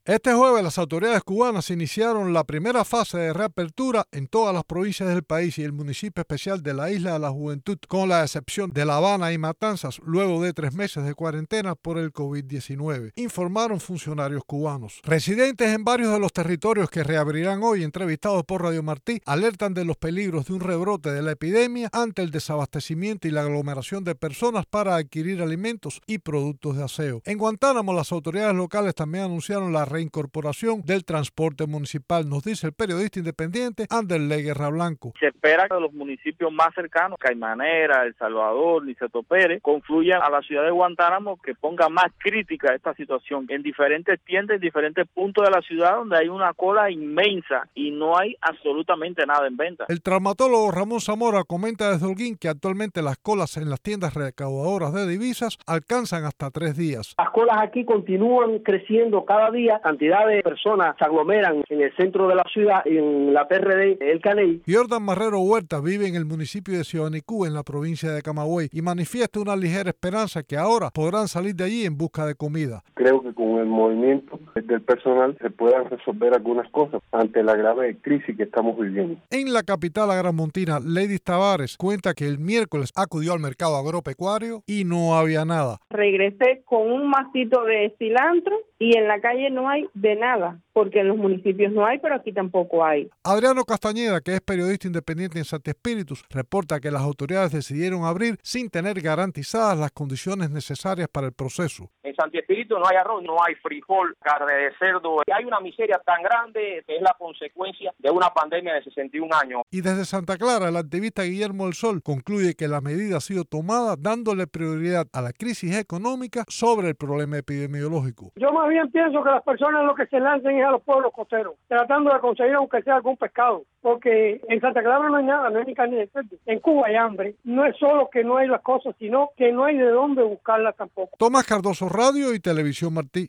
Este jueves las autoridades cubanas iniciaron la primera fase de reapertura en todas las provincias del país y el municipio especial de la Isla de la Juventud, con la excepción de La Habana y Matanzas, luego de 3 meses de cuarentena por el COVID-19, informaron funcionarios cubanos. Residentes en varios de los territorios que reabrirán hoy, entrevistados por Radio Martí, alertan de los peligros de un rebrote de la epidemia ante el desabastecimiento y la aglomeración de personas para adquirir alimentos y productos de aseo. En Guantánamo, las autoridades locales también anunciaron la reincorporación del transporte municipal, nos dice el periodista independiente Anderley Guerra Blanco. Se espera que los municipios más cercanos, Caimanera, El Salvador, Niceto Pérez, confluyan a la ciudad de Guantánamo, que ponga más crítica esta situación en diferentes tiendas, en diferentes puntos de la ciudad donde hay una cola inmensa y no hay absolutamente nada en venta. El traumatólogo Ramón Zamora comenta desde Holguín que actualmente las colas en las tiendas recaudadoras de divisas alcanzan hasta 3 días. Las colas aquí continúan creciendo cada día. Cantidad de personas se aglomeran en el centro de la ciudad, en la PRD, El Caney. Jordan Marrero Huerta vive en el municipio de Sionicú, en la provincia de Camagüey, y manifiesta una ligera esperanza que ahora podrán salir de allí en busca de comida. Creo que con el movimiento del personal se puedan resolver algunas cosas ante la grave crisis que estamos viviendo. En la capital agramontina, Lady Tavares cuenta que el miércoles acudió al mercado agropecuario y no había nada. Regresé con un masito de cilantro y en la calle no hay de nada, porque en los municipios no hay, pero aquí tampoco hay. Adriano Castañeda, que es periodista independiente en Santi Espíritus, reporta que las autoridades decidieron abrir sin tener garantizadas las condiciones necesarias para el proceso. En Santi Espíritus no hay arroz, no hay frijol, carne de cerdo. Hay una miseria tan grande que es la consecuencia de una pandemia de 61 años. Y desde Santa Clara, el activista Guillermo del Sol concluye que la medida ha sido tomada dándole prioridad a la crisis económica sobre el problema epidemiológico. Yo más bien pienso que las personas lo que se lancen es a los pueblos costeros, tratando de conseguir aunque sea algún pescado, porque en Santa Clara no hay nada, no hay ni carne de cerdo. En Cuba hay hambre. No es solo que no hay las cosas, sino que no hay de dónde buscarlas tampoco. Tomás Cardoso, Radio y Televisión Martí.